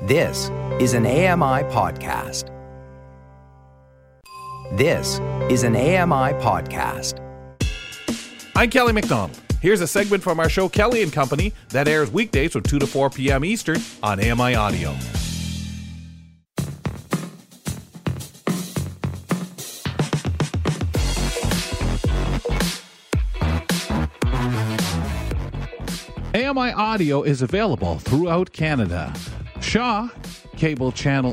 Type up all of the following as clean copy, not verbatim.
This is an AMI podcast. This is an AMI podcast. I'm Kelly McDonald. Here's a segment from our show Kelly and Company that airs weekdays from 2 to 4 p.m. Eastern on AMI Audio. AMI Audio is available throughout Canada. Shaw, Cable Channel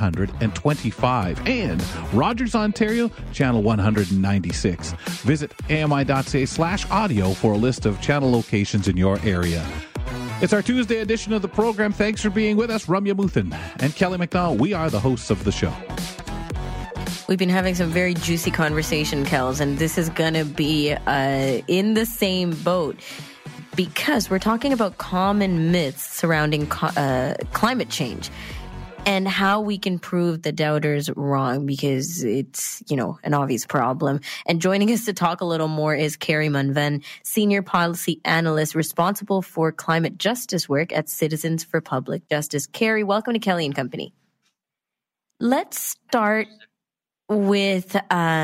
825, and Rogers, Ontario, Channel 196. Visit ami.ca/audio for a list of channel locations in your area. It's our Tuesday edition of the program. Thanks for being with us. Ramya Muthan and Kelly McDonald. We are the hosts of the show. We've been having some very juicy conversation, Kels, and this is going to be in the same boat, because we're talking about common myths surrounding climate change and how we can prove the doubters wrong, because it's, an obvious problem. And joining us to talk a little more is Carrie Munven, Senior Policy Analyst responsible for climate justice work at Citizens for Public Justice. Carrie, welcome to Kelly and Company. Let's start with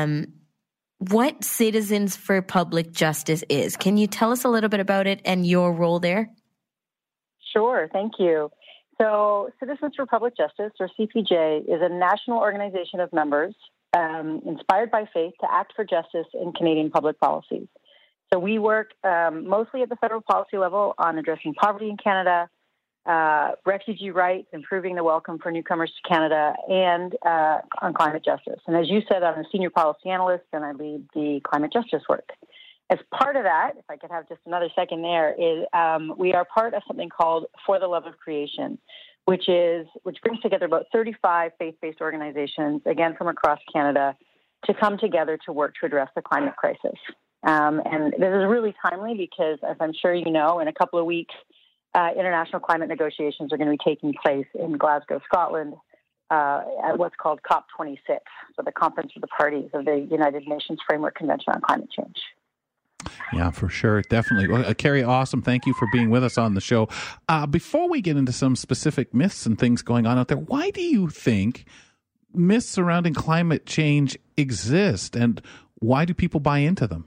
what Citizens for Public Justice is. Can you tell us a little bit about it and your role there? Sure, thank you. So Citizens for Public Justice, or CPJ, is a national organization of members inspired by faith to act for justice in Canadian public policies. So we work mostly at the federal policy level on addressing poverty in Canada, refugee rights, improving the welcome for newcomers to Canada, and on climate justice. And as you said, I'm a senior policy analyst, and I lead the climate justice work. As part of that, if I could have just another second there, is we are part of something called For the Love of Creation, which brings together about 35 faith-based organizations, again from across Canada, to come together to work to address the climate crisis. And this is really timely because, as I'm sure you know, in a couple of weeks, international climate negotiations are going to be taking place in Glasgow, Scotland, at what's called COP26, so the Conference of the Parties of the United Nations Framework Convention on Climate Change. Yeah, for sure. Definitely. Well, Carrie, awesome. Thank you for being with us on the show. Before we get into some specific myths and things going on out there, why do you think myths surrounding climate change exist, and why do people buy into them?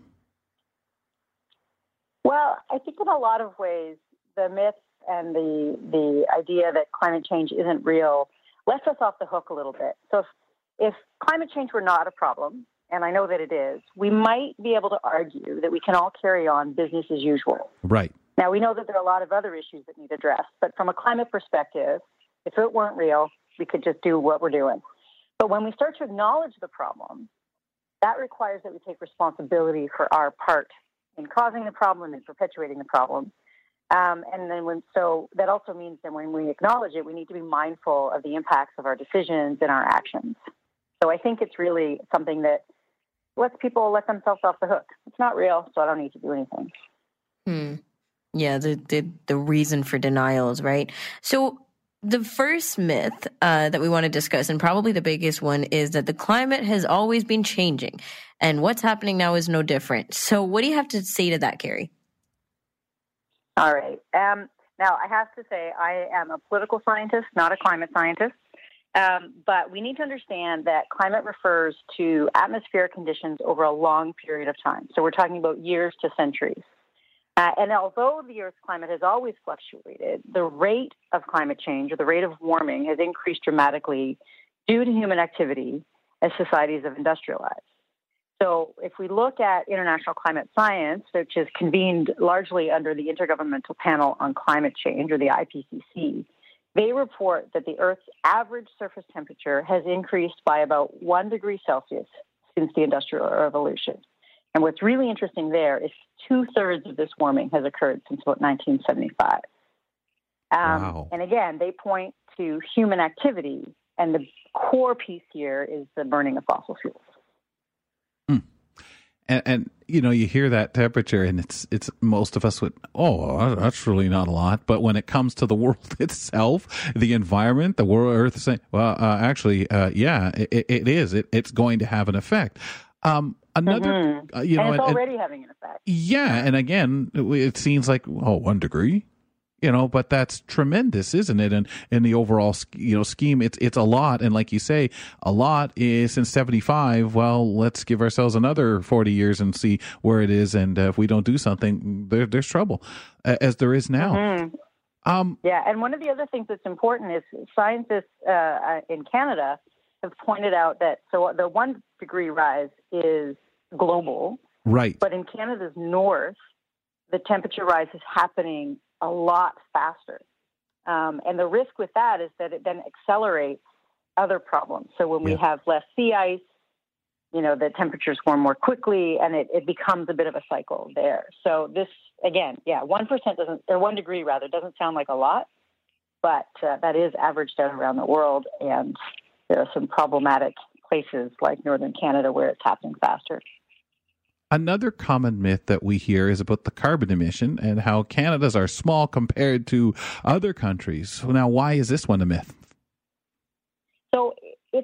Well, I think in a lot of ways, the myths and the idea that climate change isn't real lets us off the hook a little bit. So if climate change were not a problem, and I know that it is, we might be able to argue that we can all carry on business as usual. Right. Now, we know that there are a lot of other issues that need addressed, but from a climate perspective, if it weren't real, we could just do what we're doing. But when we start to acknowledge the problem, that requires that we take responsibility for our part in causing the problem and perpetuating the problem. And then so that also means that when we acknowledge it, we need to be mindful of the impacts of our decisions and our actions. So I think it's really something that lets people let themselves off the hook. It's not real, so I don't need to do anything. Yeah, the reason for denials, right? So the first myth that we want to discuss, and probably the biggest one, is that the climate has always been changing, and what's happening now is no different. So what do you have to say to that, Carrie? All right. Now, I have to say I am a political scientist, not a climate scientist. But we need to understand that climate refers to atmospheric conditions over a long period of time. So we're talking about years to centuries. And although the Earth's climate has always fluctuated, the rate of climate change, or the rate of warming, has increased dramatically due to human activity as societies have industrialized. So if we look at international climate science, which is convened largely under the Intergovernmental Panel on Climate Change, or the IPCC, they report that the Earth's average surface temperature has increased by about 1 degree Celsius since the Industrial Revolution. And what's really interesting there is 2/3 of this warming has occurred since about 1975. Wow. And again, they point to human activity, and the core piece here is the burning of fossil fuels. And you hear that temperature, and it's most of us would, that's really not a lot. But when it comes to the world itself, the environment, the world, Earth is saying, it is. It's going to have an effect. And it's already having an effect. Yeah, and again, it seems like 1 degree. But that's tremendous, isn't it? And in the overall, scheme, it's a lot. And like you say, a lot is since 75. Well, let's give ourselves another 40 years and see where it is. And if we don't do something, there's trouble, as there is now. Mm-hmm. And one of the other things that's important is scientists in Canada have pointed out that the 1 degree rise is global, right? But in Canada's north, the temperature rise is happening a lot faster. And the risk with that is that it then accelerates other problems. So when we have less sea ice, the temperatures warm more quickly, and it becomes a bit of a cycle there. So this, again, 1 degree rather, doesn't sound like a lot, but that is averaged out around the world. And there are some problematic places like northern Canada where it's happening faster. Another common myth that we hear is about the carbon emission and how Canada's are small compared to other countries. Now, why is this one a myth? So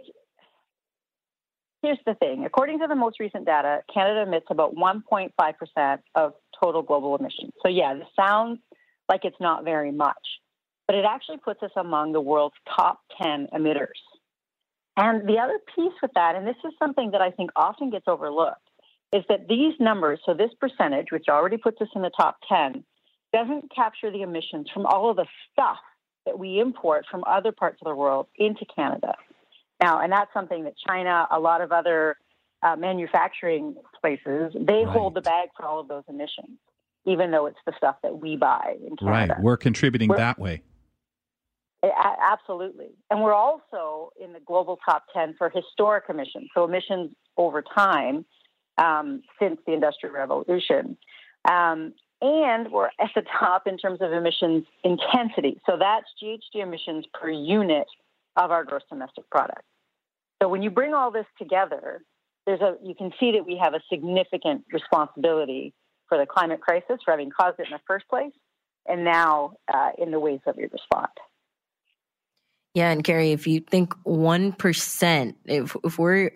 here's the thing. According to the most recent data, Canada emits about 1.5% of total global emissions. So this sounds like it's not very much, but it actually puts us among the world's top 10 emitters. And the other piece with that, and this is something that I think often gets overlooked, is that these numbers, so this percentage, which already puts us in the top 10, doesn't capture the emissions from all of the stuff that we import from other parts of the world into Canada. Now, and that's something that China, a lot of other manufacturing places, they hold the bag for all of those emissions, even though it's the stuff that we buy in Canada. Right, we're contributing that way. Absolutely. And we're also in the global top 10 for historic emissions, so emissions over time, since the Industrial Revolution. And we're at the top in terms of emissions intensity. So that's GHG emissions per unit of our gross domestic product. So when you bring all this together, you can see that we have a significant responsibility for the climate crisis, for having caused it in the first place, and now in the ways that we respond. Yeah, and Carrie, if you think 1%, if we're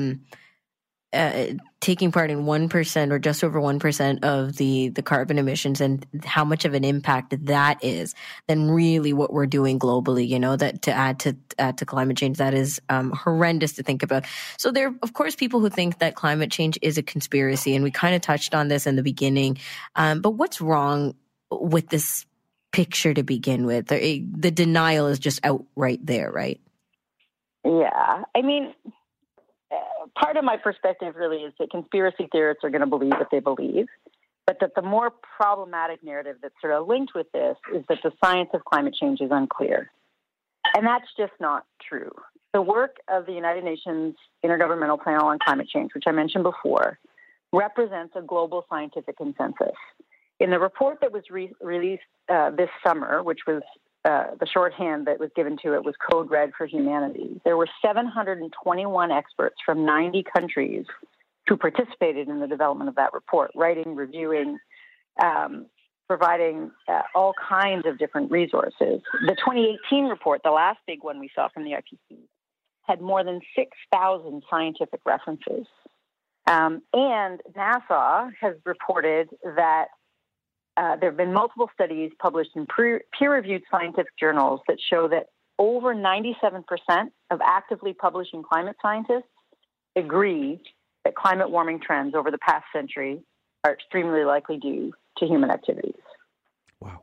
taking part in 1% or just over 1% of the carbon emissions and how much of an impact that is, then really what we're doing globally, that to add to climate change, that is horrendous to think about. So there are, of course, people who think that climate change is a conspiracy, and we kind of touched on this in the beginning. But what's wrong with this picture to begin with? The denial is just outright there, right? Yeah. I mean, part of my perspective really is that conspiracy theorists are going to believe what they believe, but that the more problematic narrative that's sort of linked with this is that the science of climate change is unclear. And that's just not true. The work of the United Nations Intergovernmental Panel on Climate Change, which I mentioned before, represents a global scientific consensus. In the report that was released this summer, which was the shorthand that was given to it was Code Red for Humanity, there were 721 experts from 90 countries who participated in the development of that report, writing, reviewing, providing all kinds of different resources. The 2018 report, the last big one we saw from the IPCC, had more than 6,000 scientific references. And NASA has reported that there have been multiple studies published in peer-reviewed scientific journals that show that over 97% of actively publishing climate scientists agree that climate warming trends over the past century are extremely likely due to human activities. Wow.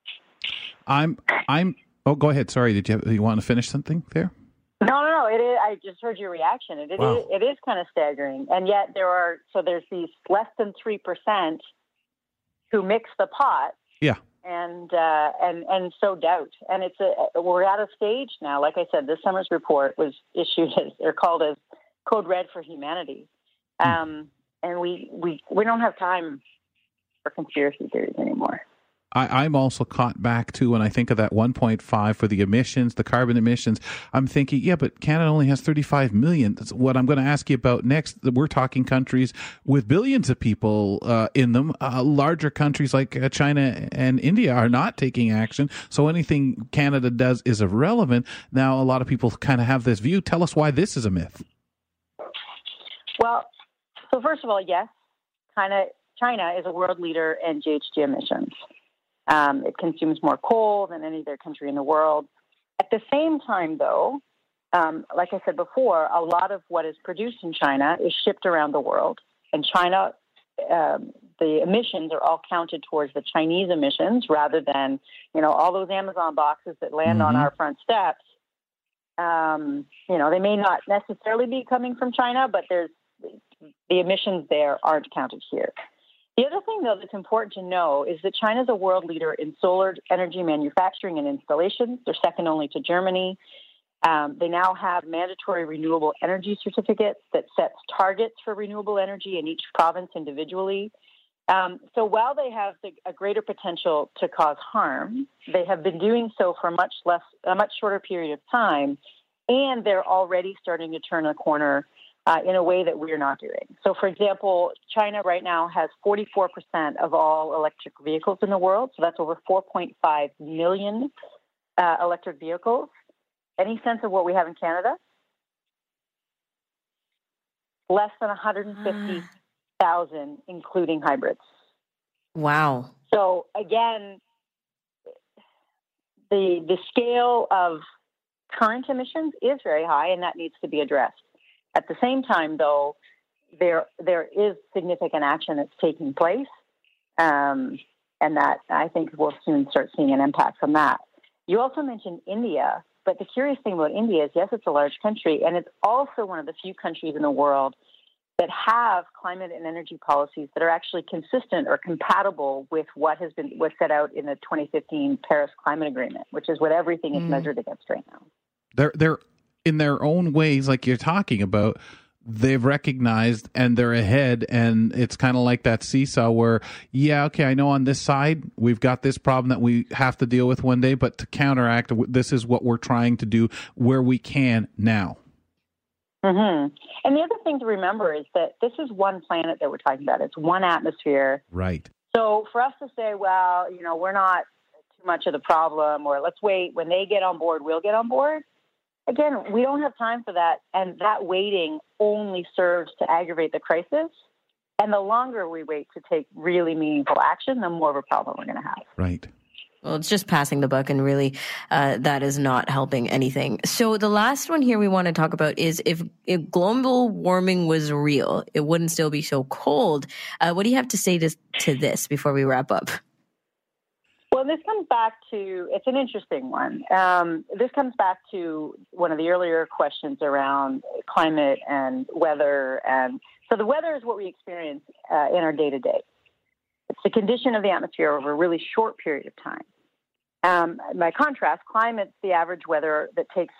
Oh, go ahead. Sorry, did you want to finish something there? No. It is. I just heard your reaction. It is kind of staggering, and yet there's these less than 3% who mix the pot, and sow doubt. And we're at a stage now. Like I said, this summer's report was issued called as Code Red for Humanity, and we don't have time for conspiracy theories anymore. I'm also caught back to when I think of that 1.5 for the emissions, the carbon emissions. I'm thinking, but Canada only has 35 million. That's what I'm going to ask you about next. We're talking countries with billions of people in them. Larger countries like China and India are not taking action. So anything Canada does is irrelevant. Now, a lot of people kind of have this view. Tell us why this is a myth. Well, so first of all, yes, China is a world leader in GHG emissions. It consumes more coal than any other country in the world. At the same time, though, like I said before, a lot of what is produced in China is shipped around the world. And China, the emissions are all counted towards the Chinese emissions rather than, all those Amazon boxes that land on our front steps. They may not necessarily be coming from China, but the emissions there aren't counted here. The other thing, though, that's important to know is that China is a world leader in solar energy manufacturing and installations. They're second only to Germany. They now have mandatory renewable energy certificates that sets targets for renewable energy in each province individually. So while they have a greater potential to cause harm, they have been doing so for a much shorter period of time, and they're already starting to turn a corner in a way that we're not doing. So, for example, China right now has 44% of all electric vehicles in the world. So that's over 4.5 million electric vehicles. Any sense of what we have in Canada? Less than 150,000, including hybrids. Wow. So again, the scale of current emissions is very high, and that needs to be addressed. At the same time, though, there is significant action that's taking place, and that I think we'll soon start seeing an impact from that. You also mentioned India, but the curious thing about India is, yes, it's a large country, and it's also one of the few countries in the world that have climate and energy policies that are actually consistent or compatible with what was set out in the 2015 Paris Climate Agreement, which is what everything is measured against right now. They're in their own ways, like you're talking about, they've recognized and they're ahead, and it's kind of like that seesaw where, I know on this side we've got this problem that we have to deal with one day, but to counteract, this is what we're trying to do where we can now. And the other thing to remember is that this is one planet that we're talking about. It's one atmosphere. Right. So for us to say, well, we're not too much of the problem, or let's wait, when they get on board, we'll get on board. Again, we don't have time for that, and that waiting only serves to aggravate the crisis. And the longer we wait to take really meaningful action, the more of a problem we're going to have. Right. Well, it's just passing the buck, and really that is not helping anything. So the last one here we want to talk about is if global warming was real, it wouldn't still be so cold. What do you have to say to this before we wrap up? Well, this comes back to, it's an interesting one. This comes back to one of the earlier questions around climate and weather. And so the weather is what we experience in our day-to-day. It's the condition of the atmosphere over a really short period of time. By contrast, climate's the average weather that takes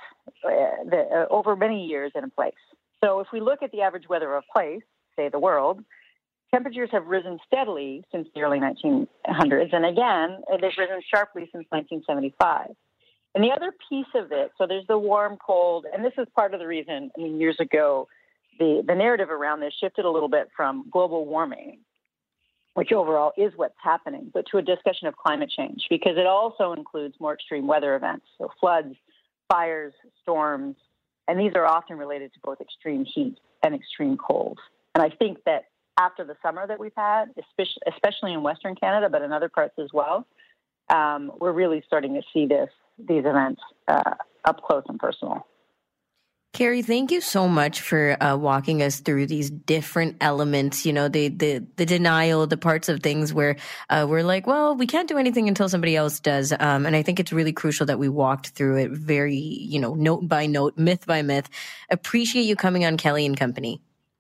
over many years in a place. So if we look at the average weather of a place, say the world, temperatures have risen steadily since the early 1900s, and again, they've risen sharply since 1975. And the other piece of it, so there's the warm, cold, and this is part of the reason, years ago, the narrative around this shifted a little bit from global warming, which overall is what's happening, but to a discussion of climate change, because it also includes more extreme weather events, so floods, fires, storms, and these are often related to both extreme heat and extreme cold. And I think that after the summer that we've had, especially in Western Canada, but in other parts as well, we're really starting to see these events up close and personal. Carrie, thank you so much for walking us through these different elements, the denial, the parts of things where we're like, well, we can't do anything until somebody else does. And I think it's really crucial that we walked through it very, note by note, myth by myth. Appreciate you coming on Kelly and Company.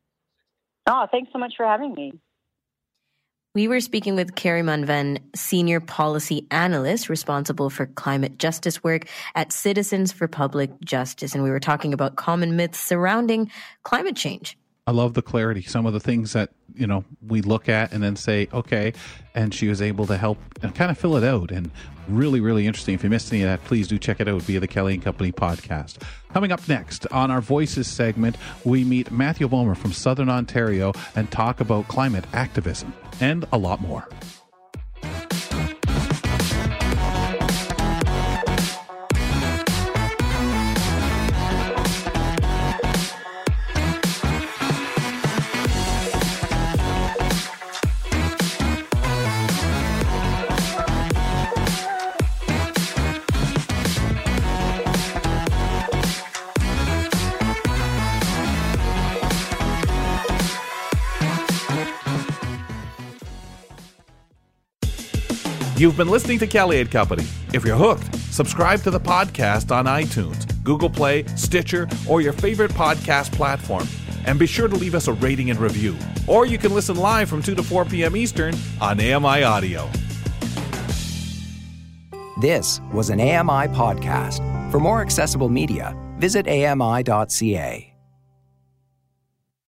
Oh, thanks so much for having me. We were speaking with Carrie Munven, Senior Policy Analyst responsible for climate justice work at Citizens for Public Justice. And we were talking about common myths surrounding climate change. I love the clarity. Some of the things that, we look at and then say, okay, and she was able to help and kind of fill it out. And really, really interesting. If you missed any of that, please do check it out via the Kelly and Company podcast. Coming up next on our Voices segment, we meet Matthew Vollmer from Southern Ontario and talk about climate activism and a lot more. You've been listening to Kelly and Company. If you're hooked, subscribe to the podcast on iTunes, Google Play, Stitcher, or your favorite podcast platform. And be sure to leave us a rating and review. Or you can listen live from 2 to 4 p.m. Eastern on AMI Audio. This was an AMI podcast. For more accessible media, visit ami.ca.